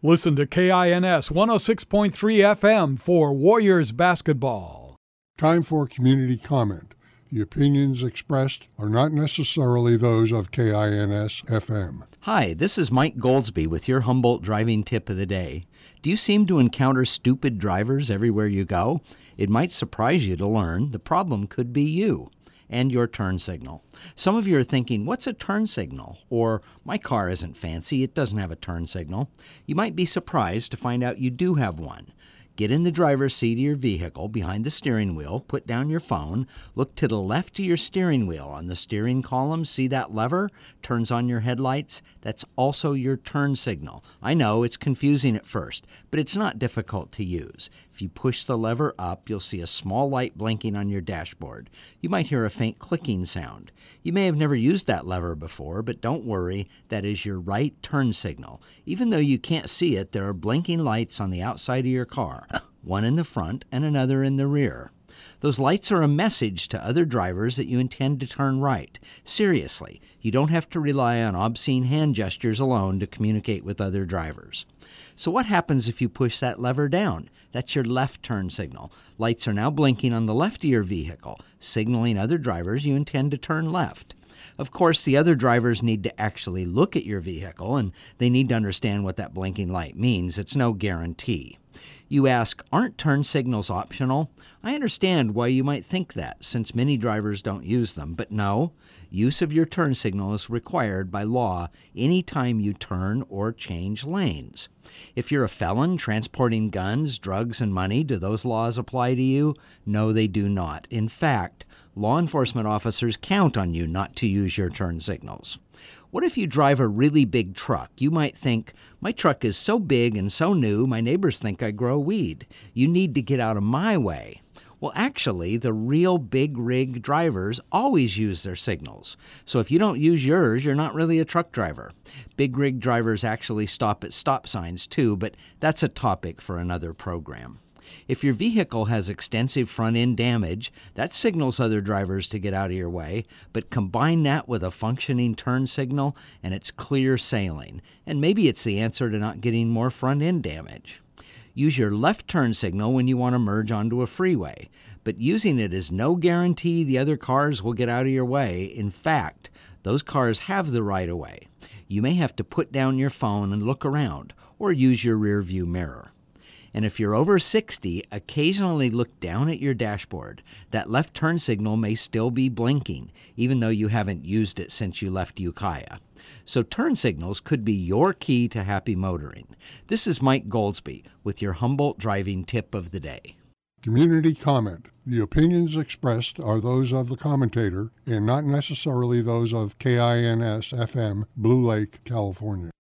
Listen to KINS 106.3 FM for Warriors basketball. Time for community comment. The opinions expressed are not necessarily those of KINS FM. Hi, this is Mike Goldsby with your Humboldt driving tip of the day. Do you seem to encounter stupid drivers everywhere you go? It might surprise you to learn the problem could be you and your turn signal. Some of you are thinking, what's a turn signal? Or, my car isn't fancy, it doesn't have a turn signal. You might be surprised to find out you do have one. Get in the driver's seat of your vehicle behind the steering wheel, put down your phone, look to the left of your steering wheel. On the steering column, see that lever? Turns on your headlights. That's also your turn signal. I know it's confusing at first, but it's not difficult to use. If you push the lever up, you'll see a small light blinking on your dashboard. You might hear a faint clicking sound. You may have never used that lever before, but don't worry, that is your right turn signal. Even though you can't see it, there are blinking lights on the outside of your car, one in the front and another in the rear. Those lights are a message to other drivers that you intend to turn right. Seriously, you don't have to rely on obscene hand gestures alone to communicate with other drivers. So what happens if you push that lever down? That's your left turn signal. Lights are now blinking on the left of your vehicle, signaling other drivers you intend to turn left. Of course, the other drivers need to actually look at your vehicle, and they need to understand what that blinking light means. It's no guarantee. You ask, aren't turn signals optional? I understand why you might think that, since many drivers don't use them, but no, use of your turn signal is required by law anytime you turn or change lanes. If you're a felon transporting guns, drugs, and money, do those laws apply to you? No, they do not. In fact, law enforcement officers count on you not to use your turn signals. What if you drive a really big truck? You might think, my truck is so big and so new, my neighbors think I grow weed. You need to get out of my way. Well, actually, the real big rig drivers always use their signals. So if you don't use yours, you're not really a truck driver. Big rig drivers actually stop at stop signs too, but that's a topic for another program. If your vehicle has extensive front-end damage, that signals other drivers to get out of your way, but combine that with a functioning turn signal and it's clear sailing. And maybe it's the answer to not getting more front-end damage. Use your left turn signal when you want to merge onto a freeway, but using it is no guarantee the other cars will get out of your way. In fact, those cars have the right-of-way. You may have to put down your phone and look around, or use your rear-view mirror. And if you're over 60, occasionally look down at your dashboard. That left turn signal may still be blinking, even though you haven't used it since you left Ukiah. So turn signals could be your key to happy motoring. This is Mike Goldsby with your Humboldt driving tip of the day. Community comment. The opinions expressed are those of the commentator and not necessarily those of KINS FM, Blue Lake, California.